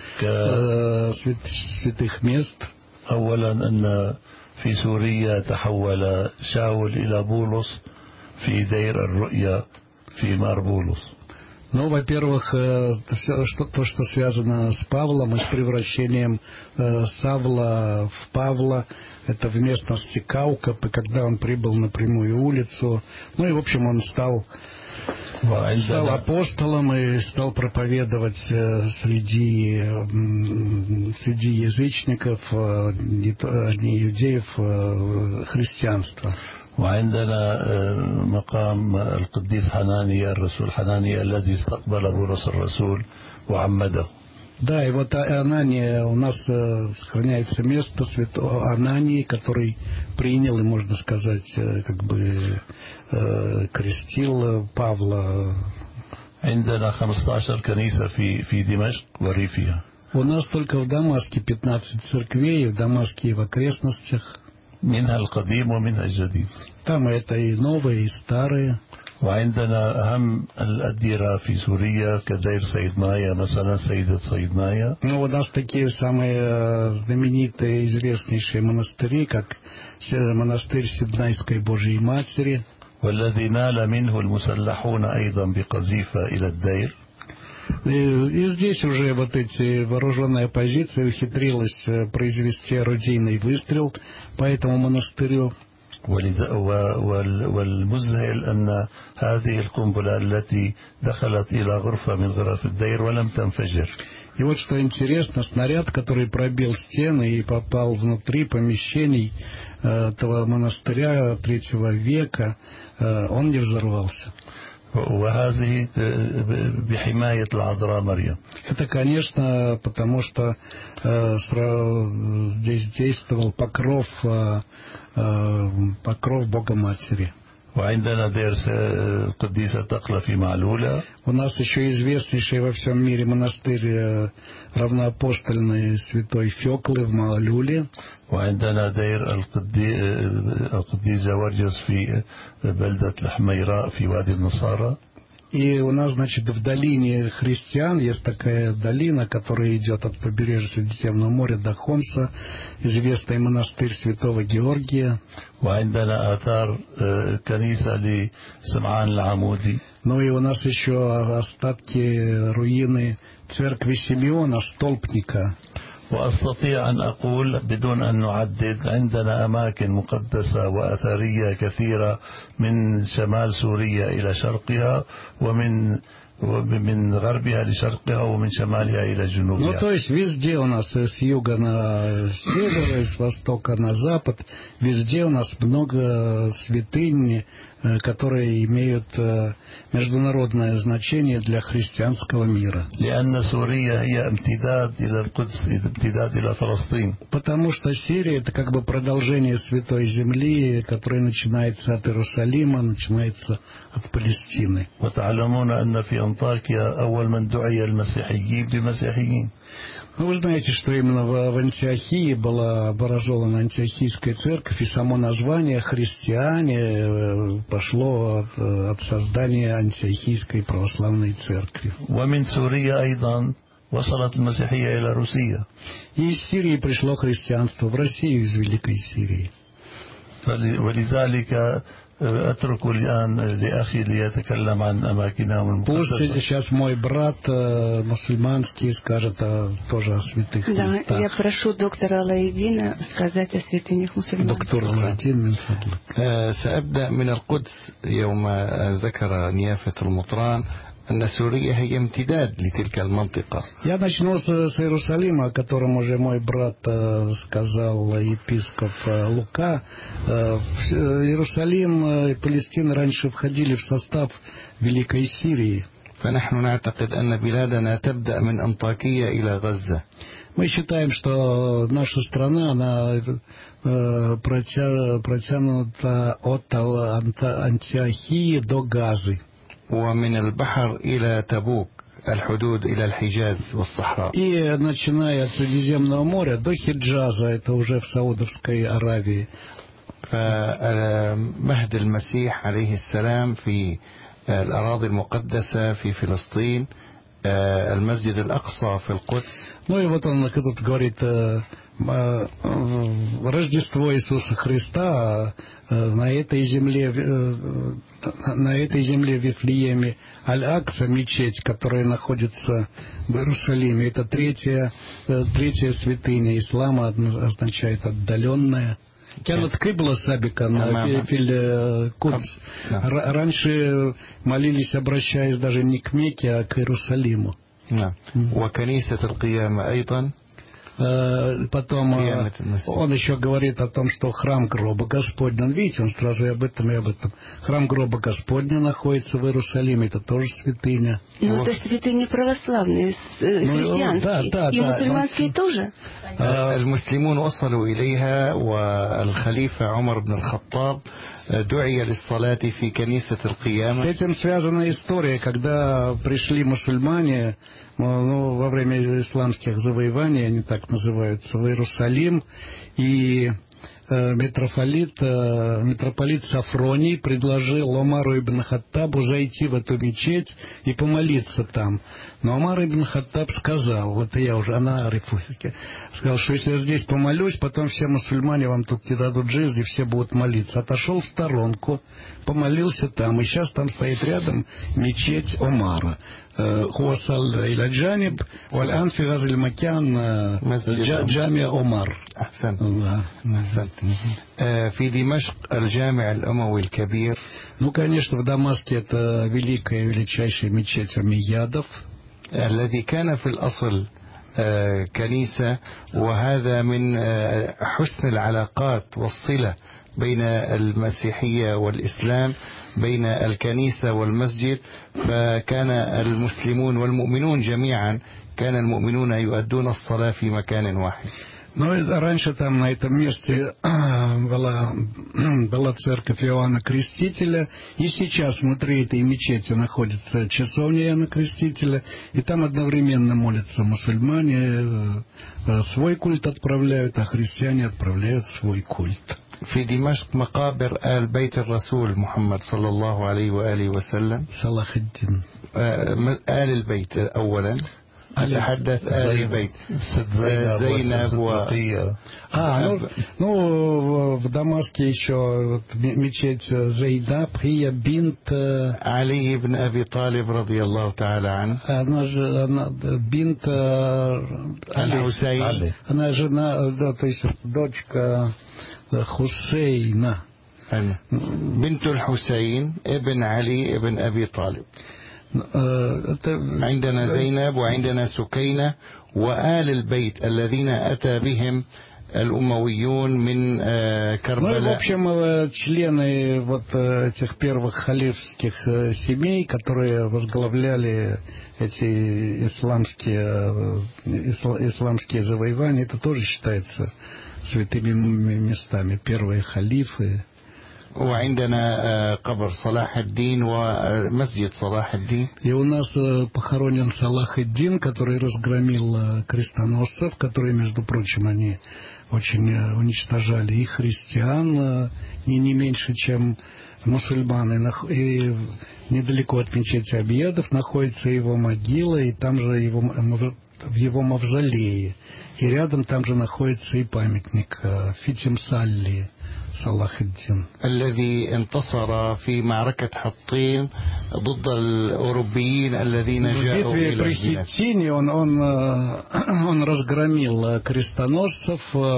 святых мест. أولا أن في سوريا تحول شاول إلى بولس في دير الرؤيا في مار بولس. Ну, во-первых, то, что связано с Павлом и с превращением Савла в Павла, это в местности Каукап, и когда он прибыл на прямую улицу, ну и, в общем, он стал апостолом и стал проповедовать среди язычников, не иудеев, христианство. وعندنا مقام القديس حنانيا الرسول حنانيا الذي استقبل بولس الرسول وعمده. Да, и вот Анания, у нас сохраняется место святого Анании, который принял и, можно сказать, как бы крестил Павла. عندنا 15 كنيسة في دمشق وريفها. У нас только в Дамаске 15 церквей, в Дамаске и в окрестностях. منها القديم ومنها الجديد. Там это и новые, и старые. وعندنا أهم الأديرة في سوريا كدير سيد مايا مثلا سيدة سيد مايا. Ну, у нас такие самые знаменитые, известнейшие монастыри, как монастырь Сиднайской Божией Матери. والذي نال منه المسلحون أيضا بقذيفة إلى الدير. И здесь уже вот эти вооруженная оппозиция ухитрилась произвести орудийный выстрел по этому монастырю. والمذهل أن هذه القنبلة التي دخلت إلى غرفة من غرف الدير ولم تنفجر. И вот что интересно, снаряд, который пробил стены и попал внутри помещений этого монастыря III века, он не взорвался. وهذه بحماية العذراء مريم. Это, конечно, потому что здесь действовал покров Богоматери. وعندنا دير القديسة تقلة في معلولة. У нас еще известнейший во всем мире монастырь равноапостольный святой Феклы в Малюле. وعندنا دير القديس جورجيوس في بلدة الحميراء في وادي النصارى. И у нас, значит, в долине христиан есть такая долина, которая идет от побережья Средиземного моря до Хомса, известный монастырь Святого Георгия. وعندنا آثار كنيسة لسمعان العمودي. Ну и у нас еще остатки руины церкви Симеона Столпника. وأستطيع أن أقول بدون أن نعدد عندنا أماكن مقدسة وأثرية كثيرة من شمال سوريا إلى شرقها ومن من غربها لشرقها ومن شمالها إلى جنوبها. Ну, то есть везде у нас с юга на север, и с востока на запад, везде у нас много святынь, которые имеют международное значение для христианского мира. لأن سوريا هي امتداد إلى القدس، امتداد إلى فلسطين. Потому что Сирия — это как бы продолжение Святой Земли, которая начинается от Иерусалима, начинается от Палестины. وتعلمون أن في أنطاكيا أول من دعي المسيحيين بمسيحيين. Ну, вы знаете, что именно в Антиохии была образована Антиохийская церковь, и само название «христиане» пошло от создания Антиохийской православной церкви. ومن سوريا أيضا وصلت المسيحية إلى روسيا. И из Сирии пришло христианство в Россию, из Великой Сирии. ولذلك أترك الآن لأخي ليتكلم عن أماكنهم المقدسة. Пусть сейчас мой брат мусульманский скажет тоже о святых местах. Да, я прошу доктора Алаидина сказать о святынях мусульман. Доктор Алаидин, من فضلك. سأبدأ من القدس. يوم ذكر نيافة المطران أن سوريا هي امتداد لتلك المنطقة. Я начну с Иерусалима, о котором уже мой брат сказал, епископ Лука. Иерусалим и Палестина раньше входили в состав Великой Сирии. فنحن نعتقد أن بلادنا تبدأ من أنطاكية إلى غزة. Мы считаем, что наша страна, она протянута от Антиохии до Газы. ومن البحر إلى تبوك الحدود إلى الحجاز والصحراء. И начиная от Средиземного моря до Хиджаза, это уже в Саудовской Аравии. فمهد المسيح عليه السلام في الأراضي المقدسة في فلسطين، المسجد الأقصى في القدس. Ну и вот он тут говорит Рождество Иисуса Христа на этой земле в Вифлееме, Аль-Акса, мечеть, которая находится в Иерусалиме, это третья святыня ислама, означает отдаленная. Кянат Кибла Сабика на Кудс. Раньше молились, обращаясь даже не к Мекке, а к Иерусалиму. وكنيسة القيامة أيضا. Потом он еще говорит о том, что храм гроба Господня. Видите, он сразу и об этом. Храм гроба Господня находится в Иерусалиме, это тоже святыня. Но это святыни православные, христианские. Да, и мусульманские тоже. المسلمون وصلوا إليها، والخليفة عمر بن الخطاب دعي للصلاة في كنيسة القيامة. С этим связана история, когда пришли мусульмане во время исламских завоеваний, они так называются, в Иерусалим, и митрополит Сафроний предложил Омару ибн Хаттабу зайти в эту мечеть и помолиться там. Но Омар ибн Хаттаб сказал, это я уже сказал, что если я здесь помолюсь, потом все мусульмане вам тут не дадут жизни, все будут молиться. Отошел в сторонку, помолился там, и сейчас там стоит рядом мечеть Омара. وصل إلى الجانب والآن في هذا المكان جامع عمر. أحسن. في دمشق الجامع الأموي الكبير. Ну, конечно, в Дамаске это величайшая мечеть омейядов. الذي كان في الأصل كنيسة، وهذا من حسن العلاقات والصلة بين المسيحية والإسلام، بين الكنيسة والمسجد. فكان المسلمون والمؤمنون جميعا، كان المؤمنون يؤدون الصلاة في مكان واحد. Но раньше там на этом месте была церковь Иоанна Крестителя, и сейчас внутри этой мечети находится часовня Иоанна Крестителя, и там одновременно молятся мусульмане, свой культ отправляют, а христиане отправляют свой культ. في دمشق مقابر آل بيت الرسول محمد صلى الله عليه وآله وسلم. صلاح الدين. آل البيت أولا، أتحدث آل البيت. زينب وصفية. в Дамаске еще мечеть Зейнаб, هي بنت علي بن أبي طالب رضي الله تعالى عنه. Она بنت الحسين. Она жена, да, то есть дочка Хусейна. بنت الحسين ابن علي ابن أبي طالب. عندنا زينب وعندنا سكينة وآل البيت الذين أتى بهم الأمويون من Карбаля. Ну, в общем, члены вот этих первых халифских семей, которые возглавляли эти исламские завоевания, это тоже считается святыми местами. Первые халифы. وعندنا قبر صلاح الدين ومسجد صلاح الدين. И у нас похоронен Салах ад-Дин, который разгромил крестоносцев, которые, между прочим, они очень уничтожали и христиан, не меньше, чем мусульманы. И недалеко от мечети Абьядов находится его могила, и там же в его мавзолее. И рядом там же находится и памятник Фитим Салли صلاح الدين الذي انتصر في معركة حطين ضد الأوروبيين الذين جاءوا إلى البلاد. В битве при Хиттине он разгромил крестоносцев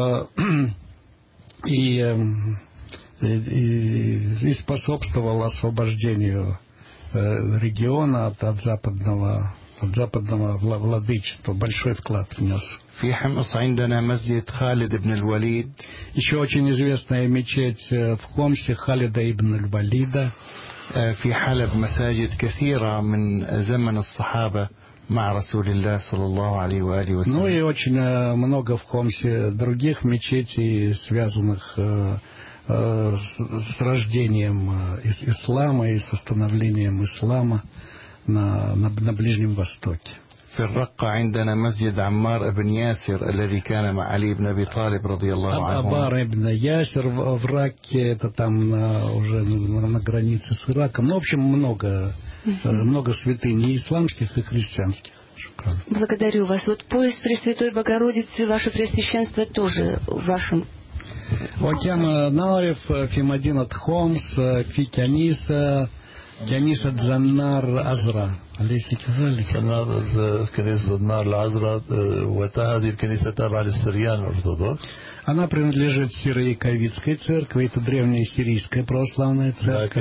и способствовал освобождению региона от западного владычества. Большой вклад внес. في حمص عندنا مسجد خالد بن الوليد. Еще очень известная мечеть в Хомсе Халида ибн аль-Валида. في حلب مساجد كثيرة من زمن الصحابة مع رسول الله صلى الله عليه وآله وسلم. Ну и очень много в Хомсе других мечетей, связанных с рождением ислама и с установлением ислама на Ближнем Востоке. في الرقة عندنا مسجد عمار بن ياسر الذي كان مع علي بن أبي طالب رضي الله عنه. Абар ибн Ясир в Ракке, это там уже на границе с Ираком. Ну, в общем, много святынь и исламских, и христианских. Благодарю вас. Вот пояс Пресвятой Богородицы, ваше Преосвященство, тоже в вашем... وكما نعرف في مدينة خمس في كنيسة زنار أزرق. أليس كذلك؟ كنيسة زنار العذراء وهذه الكنيسة تابعة للسريان الأرثوذكس. Она принадлежит Сиро-Яковицкой церкви, это древняя сирийская православная церковь.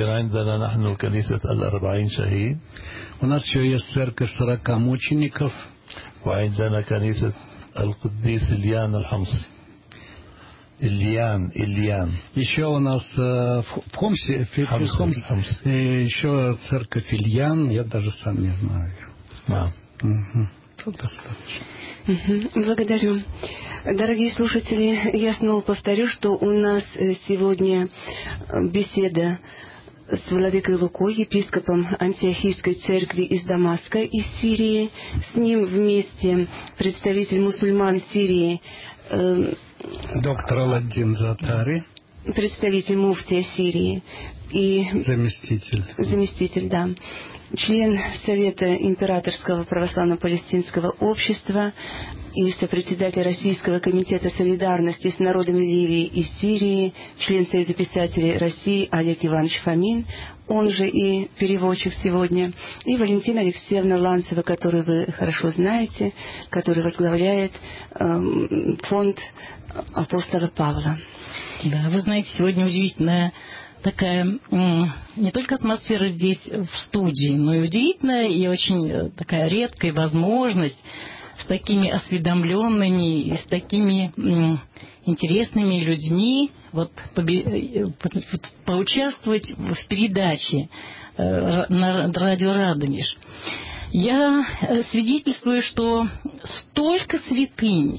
У нас еще есть церковь 40 мучеников. Еще у нас в Хомсе, еще церковь Ильян, я даже сам не знаю. Тут достаточно. Благодарю. Дорогие слушатели, я снова повторю, что у нас сегодня беседа с владыкой Лукой, епископом Антиохийской церкви из Дамаска, из Сирии. С ним вместе представитель мусульман Сирии доктор Аладдин Затари, представитель муфтия Сирии и заместитель, да, член Совета Императорского православно-палестинского общества и сопредседатель Российского комитета солидарности с народами Ливии и Сирии, член Союза писателей России Олег Иванович Фомин, он же и переводчик сегодня, и Валентина Алексеевна Ланцева, которую вы хорошо знаете, который возглавляет фонд апостола Павла. Да, вы знаете, сегодня удивительная такая не только атмосфера здесь в студии, но и удивительная и очень такая редкая возможность с такими осведомленными и с такими интересными людьми поучаствовать в передаче на радио Радонеж. Я свидетельствую, что столько святынь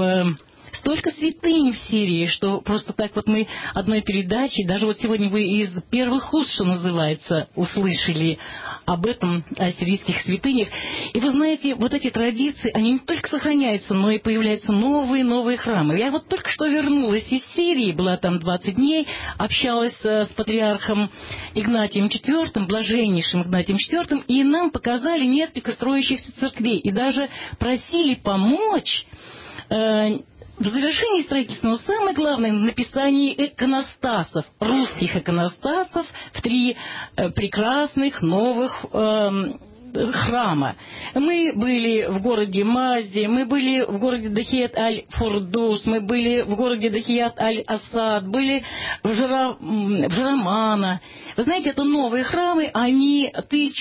в Сирии, что просто так вот мы одной передачей, даже вот сегодня вы из первых уст, что называется, услышали об этом, о сирийских святынях. И вы знаете, вот эти традиции, они не только сохраняются, но и появляются новые храмы. Я вот только что вернулась из Сирии, была там 20 дней, общалась с патриархом Игнатием IV, блаженнейшим Игнатием IV, и нам показали несколько строящихся церквей, и даже просили помочь в завершении строительства, но самое главное, в написании иконостасов, русских иконостасов в 3 прекрасных новых храма. Мы были в городе Мази, мы были в городе Дахият-аль-Фурдус, мы были в городе Дахият-аль-Асад, были в Жарамана. Вы знаете, это новые храмы, они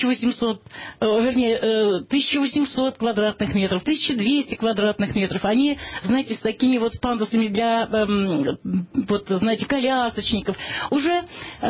1800 квадратных метров, 1200 квадратных метров. Они, знаете, с такими вот пандусами для, вот, знаете, колясочников. Уже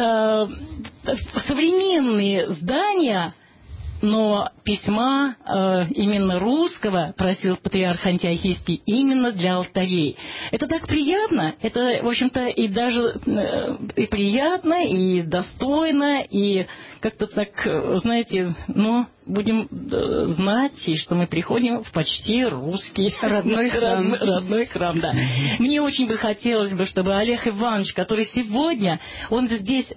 современные здания, но письма именно русского просил патриарх Антиохийский именно для алтарей. Это так приятно, это, в общем-то, и даже и приятно, и достойно, и как-то так, знаете, ну, будем знать, что мы приходим в почти русский родной храм. Да. Мне очень бы хотелось бы, чтобы Олег Иванович, который сегодня, он здесь,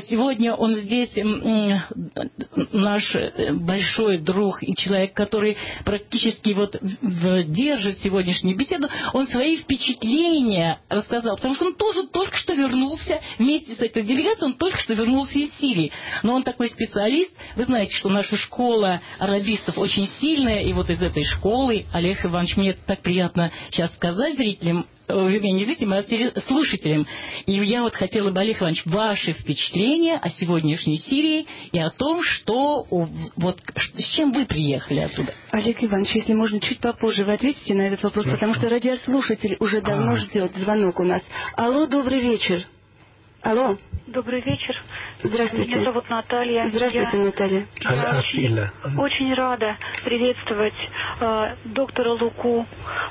наш большой друг и человек, который практически вот держит сегодняшнюю беседу, он свои впечатления рассказал, потому что он тоже только что вернулся вместе с этой делегацией, он только что вернулся из Сирии. Но он такой специалист, вы знаете, что наша школа арабистов очень сильная, и вот из этой школы, Олег Иванович, мне это так приятно сейчас сказать зрителям, вернее, не зрителям, а слушателям. И я вот хотела бы, Олег Иванович, ваши впечатления о сегодняшней Сирии и о том, что вот с чем вы приехали оттуда. Олег Иванович, если можно, чуть попозже вы ответите на этот вопрос, потому что радиослушатель уже давно ждет звонок у нас. Алло, добрый вечер. Алло. Добрый вечер. Здравствуйте. Меня зовут Наталья. Здравствуйте, Наталья. Я очень рада приветствовать доктора Луку,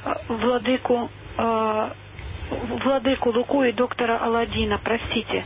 владыку Луку и доктора Аладдина, простите,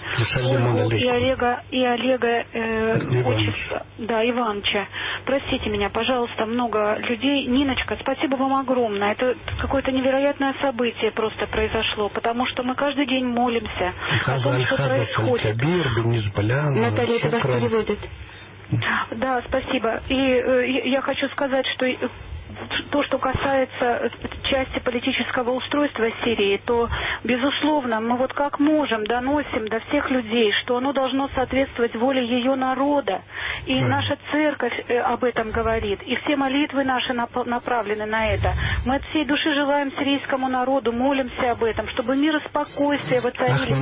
и Олега Ивановича. Простите меня, пожалуйста, много людей. Ниночка, спасибо вам огромное. Это какое-то невероятное событие просто произошло, потому что мы каждый день молимся о том, что происходит. Наталья, это вас переводит. Да, спасибо. И я хочу сказать, что то, что касается части политического устройства Сирии, то, безусловно, мы вот как можем доносим до всех людей, что оно должно соответствовать воле ее народа. И наша церковь об этом говорит. И все молитвы наши направлены на это. Мы от всей души желаем сирийскому народу, молимся об этом, чтобы мир и спокойствие воцарились.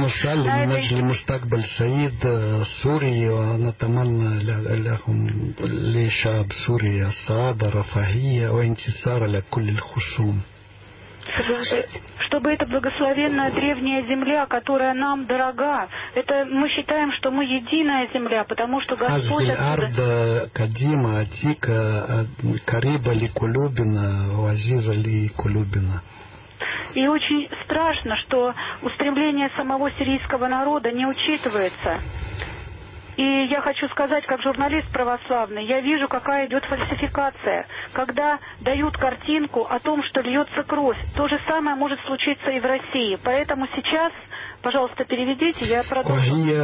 Чтобы эта благословенная древняя земля, которая нам дорога, это мы считаем, что мы единая земля, потому что Господь И очень страшно, что устремление самого сирийского народа не учитывается. И я хочу сказать, как журналист православный, я вижу, какая идет фальсификация. Когда дают картинку о том, что льется кровь, то же самое может случиться и в России. Поэтому сейчас, пожалуйста, переведите, я продолжу.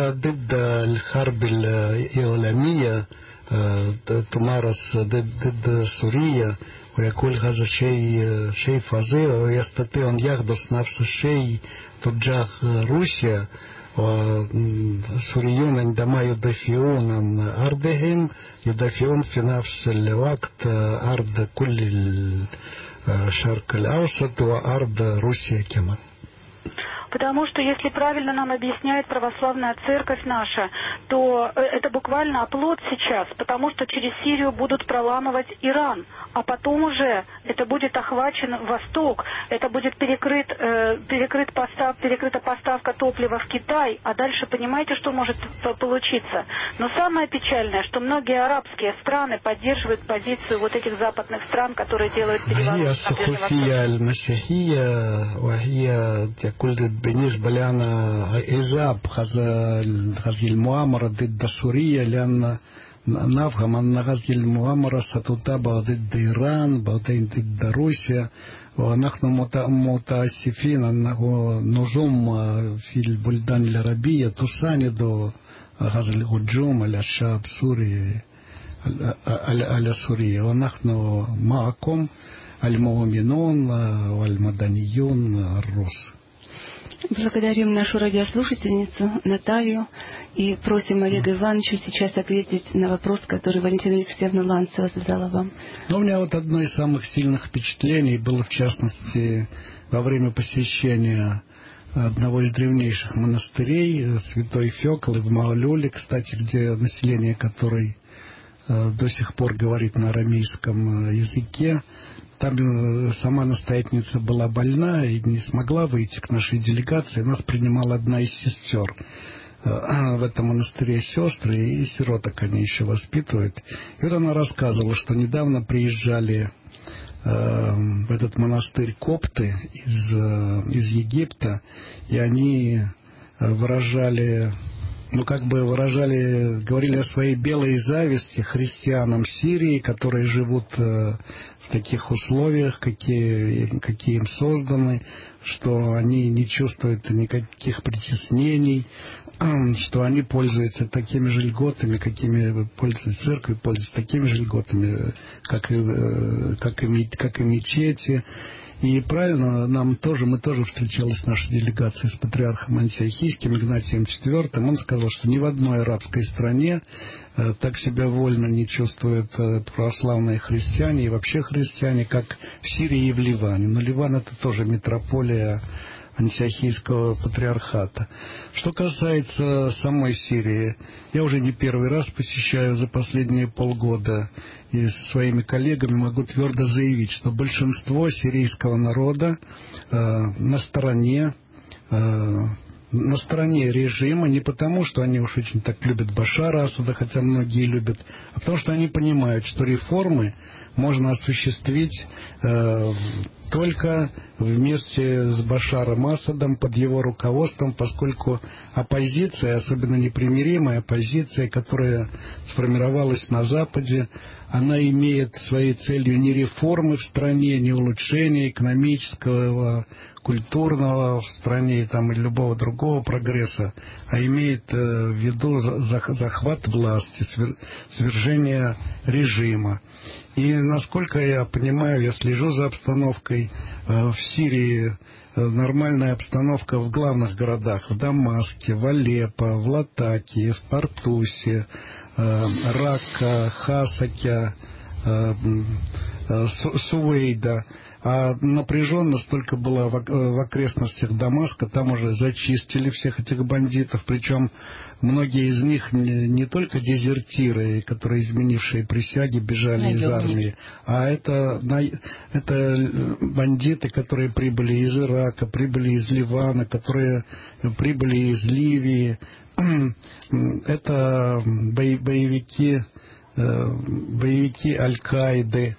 تمارس ضد سوريا ويقول هذا شيء فظيع ويستطيع أن يحدث نفس الشيء تجاه روسيا والسوريون عندما يدافعون عن أرضهم يدافعون في نفس الوقت أرض كل الشرق الأوسط وأرض روسيا كمان. Потому что, если правильно нам объясняет православная церковь наша, то это буквально оплот сейчас, потому что через Сирию будут проламывать Иран, а потом уже это будет охвачен Восток, это будет перекрыта поставка топлива в Китай, а дальше понимаете, что может получиться. Но самое печальное, что многие арабские страны поддерживают позицию вот этих западных стран, которые делают переворот на Ближнем Востоке. بالنسبة لنا إذاب هذه المؤامرة ضد سوريا لأن نفهم أن هذه المؤامرة ستتابع ضد إيران بعدين ضد روسيا ونحن متأسفين أنه نجوم في البلدان العربية تساند هذا الهجوم على الشعب السوري على سوريا ونحن معكم المؤمنون والمدنيون الروس. Благодарим нашу радиослушательницу Наталью и просим Олега Ивановича сейчас ответить на вопрос, который Валентина Алексеевна Ланцева задала вам. У меня вот одно из самых сильных впечатлений было, в частности, во время посещения одного из древнейших монастырей, Святой Фёклы в Маалюле, кстати, где население которой до сих пор говорит на арамейском языке. Там сама настоятельница была больна и не смогла выйти к нашей делегации. Нас принимала одна из сестер. В этом монастыре сестры, и сироток они еще воспитывают. И вот она рассказывала, что недавно приезжали в этот монастырь копты из Египта, и они выражали, говорили о своей белой зависти христианам Сирии, которые живут в таких условиях, какие им созданы, что они не чувствуют никаких притеснений, что они пользуются такими же льготами, какими пользуется церковь, пользуются такими же льготами, как и мечети. И правильно, мы тоже встречались в нашей делегации с патриархом антиохийским Игнатием IV. Он сказал, что ни в одной арабской стране так себя вольно не чувствуют православные христиане и вообще христиане, как в Сирии и в Ливане. Но Ливан — это тоже метрополия антиохийского патриархата. Что касается самой Сирии, я уже не первый раз посещаю за последние полгода, и со своими коллегами могу твердо заявить, что большинство сирийского народа на стороне режима, не потому, что они уж очень так любят Башара Асада, хотя многие любят, а потому что они понимают, что реформы можно осуществить только вместе с Башаром Асадом, под его руководством, поскольку оппозиция, особенно непримиримая оппозиция, которая сформировалась на Западе, она имеет своей целью не реформы в стране, не улучшение экономического, культурного в стране там, или любого другого прогресса, а имеет в виду захват власти, свержение режима. И, насколько я понимаю, я слежу за обстановкой в Сирии, нормальная обстановка в главных городах, в Дамаске, в Алеппо, в Латакии, в Тартусе, Ракка, Хасаке, Сувейда. А напряженность только была в окрестностях Дамаска. Там уже зачистили всех этих бандитов. Причем многие из них не только дезертиры, которые, изменившие присяги, бежали из армии, а это бандиты, которые прибыли из Ирака, прибыли из Ливана, которые прибыли из Ливии. Это боевики Аль-Каиды.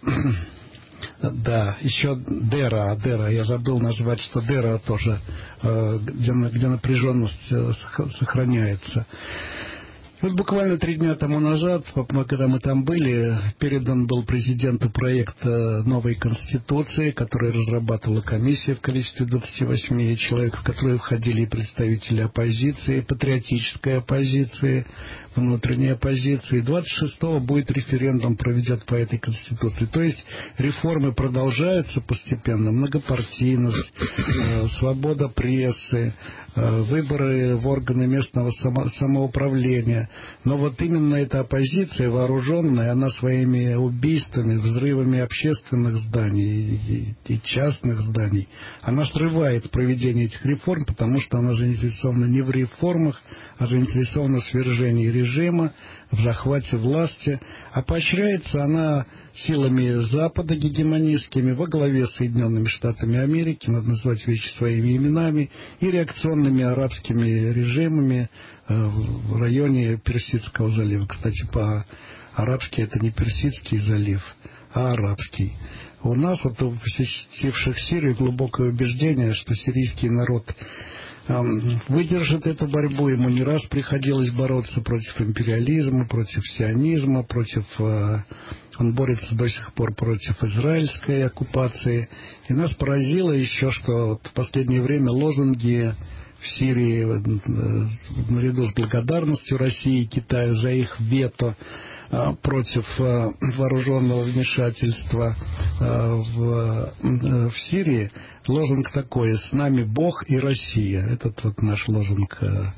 Да, еще Дера, я забыл назвать, что Дера тоже, где напряженность сохраняется. Вот буквально 3 дня тому назад, когда мы там были, передан был президенту проект новой Конституции, который разрабатывала комиссия в количестве 28 человек, в которую входили и представители оппозиции, патриотической оппозиции, внутренней оппозиции. 26-го будет референдум проведен по этой Конституции. То есть реформы продолжаются постепенно, многопартийность, свобода прессы, выборы в органы местного самоуправления. Но вот именно эта оппозиция вооруженная, она своими убийствами, взрывами общественных зданий и частных зданий, она срывает проведение этих реформ, потому что она заинтересована не в реформах, а заинтересована в свержении режима, в захвате власти. А поощряется она силами Запада гегемонистскими во главе с Соединенными Штатами Америки, надо назвать вещи своими именами, и реакционными арабскими режимами в районе Персидского залива. Кстати, по-арабски это не Персидский залив, а арабский. У нас, вот у посетивших Сирию, глубокое убеждение, что сирийский народ выдержит эту борьбу. Ему не раз приходилось бороться против империализма, против сионизма, он борется до сих пор против израильской оккупации. И нас поразило еще, что вот в последнее время лозунги в Сирии, наряду с благодарностью России и Китаю за их вето против вооруженного вмешательства в Сирии, лозунг такой: «С нами Бог и Россия». Этот вот наш лозунг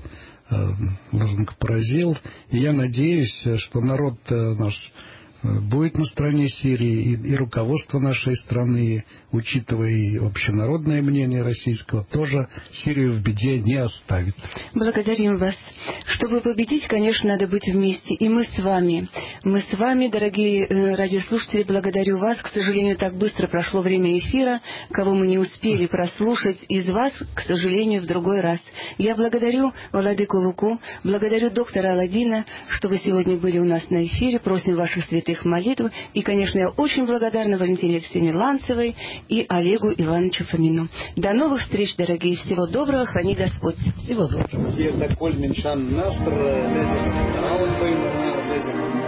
поразил. И я надеюсь, что народ наш будет на стороне Сирии, и руководство нашей страны, учитывая и общенародное мнение российского, тоже Сирию в беде не оставит. Благодарим вас. Чтобы победить, конечно, надо быть вместе. И мы с вами. Мы с вами, дорогие радиослушатели, благодарю вас. К сожалению, так быстро прошло время эфира. Кого мы не успели прослушать из вас, к сожалению, в другой раз. Я благодарю Владыку Луку, благодарю доктора Аладдина, что вы сегодня были у нас на эфире. Просим ваших святых молитв. И, конечно, я очень благодарна Валентине Алексеевне Ланцевой и Олегу Ивановичу Фомину. До новых встреч, дорогие. Всего доброго. Храни Господь. Всего доброго.